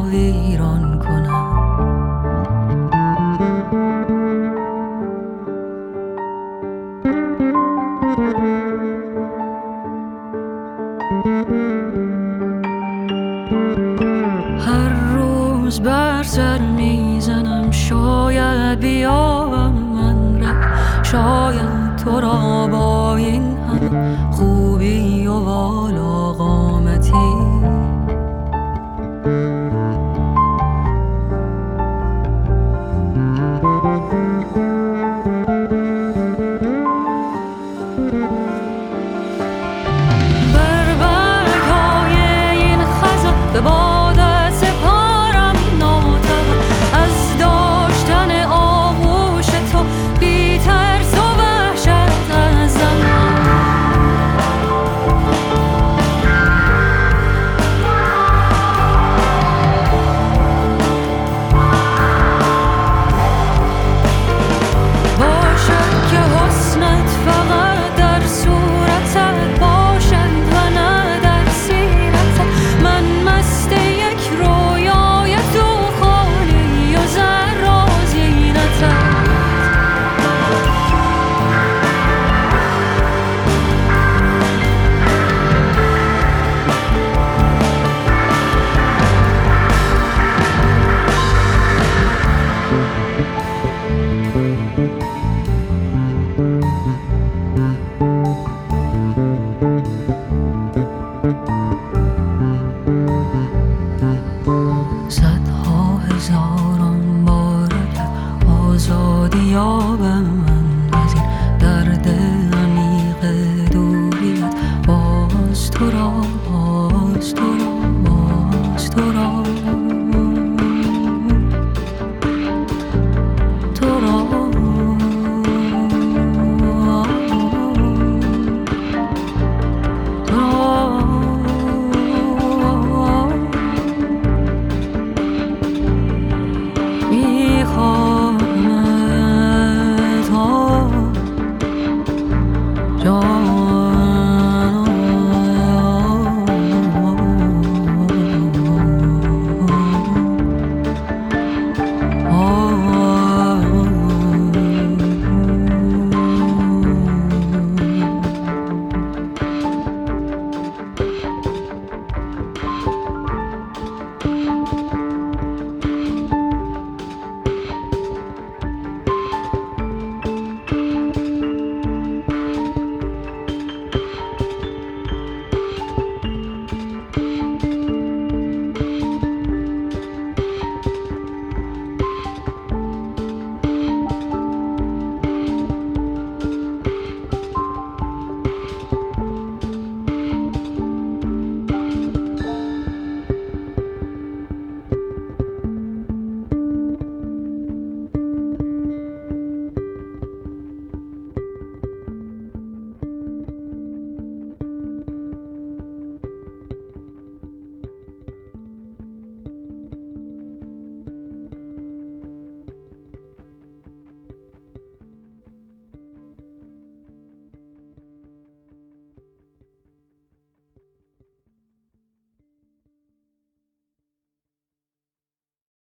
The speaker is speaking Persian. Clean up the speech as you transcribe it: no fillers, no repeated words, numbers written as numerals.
ویران کنم. هر روز بر سر میزنم شاید بیابم من ره، شاید تو را با این هم خوبی و والا قامتی بر برگ‌های این خزان به باد سپارم ناتوان از داشتن آغوش تو، بی ترس و وحشت از زمان. باشد که حسنت فقط در صورتت باشد و نه در سیرتت، من مست یک رویای تو خالی و زر و زینتت.